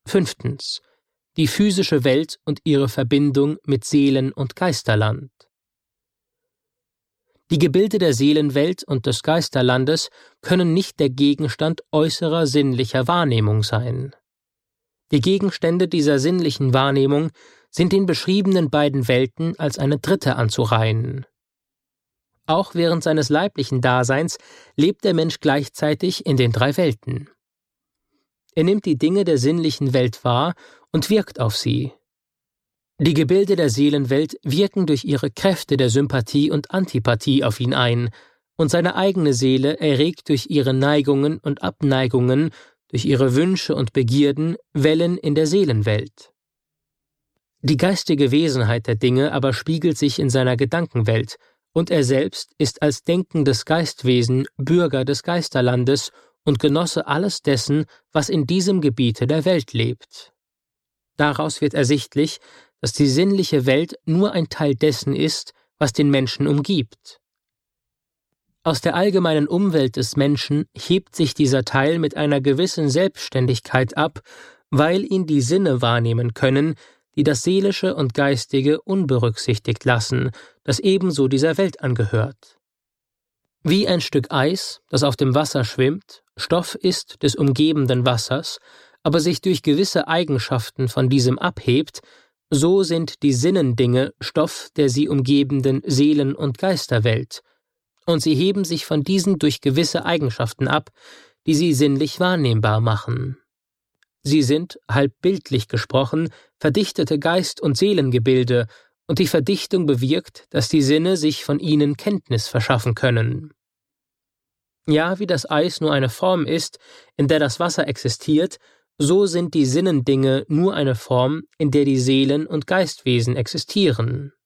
5. Die physische Welt und ihre Verbindung mit Seelen- und Geisterland. Die Gebilde der Seelenwelt und des Geisterlandes können nicht der Gegenstand äußerer sinnlicher Wahrnehmung sein. Die Gegenstände dieser sinnlichen Wahrnehmung sind den beschriebenen beiden Welten als eine dritte anzureihen. Auch während seines leiblichen Daseins lebt der Mensch gleichzeitig in den 3 Welten. Er nimmt die Dinge der sinnlichen Welt wahr und wirkt auf sie. Die Gebilde der Seelenwelt wirken durch ihre Kräfte der Sympathie und Antipathie auf ihn ein, und seine eigene Seele erregt durch ihre Neigungen und Abneigungen, durch ihre Wünsche und Begierden Wellen in der Seelenwelt. Die geistige Wesenheit der Dinge aber spiegelt sich in seiner Gedankenwelt, und er selbst ist als denkendes Geistwesen Bürger des Geisterlandes und Genosse alles dessen, was in diesem Gebiete der Welt lebt. Daraus wird ersichtlich, dass die sinnliche Welt nur ein Teil dessen ist, was den Menschen umgibt. Aus der allgemeinen Umwelt des Menschen hebt sich dieser Teil mit einer gewissen Selbstständigkeit ab, weil ihn die Sinne wahrnehmen können, die das Seelische und Geistige unberücksichtigt lassen, das ebenso dieser Welt angehört. Wie ein Stück Eis, das auf dem Wasser schwimmt, Stoff ist des umgebenden Wassers, aber sich durch gewisse Eigenschaften von diesem abhebt, so sind die Sinnendinge Stoff der sie umgebenden Seelen- und Geisterwelt, und sie heben sich von diesen durch gewisse Eigenschaften ab, die sie sinnlich wahrnehmbar machen. Sie sind, halb bildlich gesprochen, verdichtete Geist- und Seelengebilde, und die Verdichtung bewirkt, dass die Sinne sich von ihnen Kenntnis verschaffen können. Ja, wie das Eis nur eine Form ist, in der das Wasser existiert, so sind die Sinnendinge nur eine Form, in der die Seelen- und Geistwesen existieren.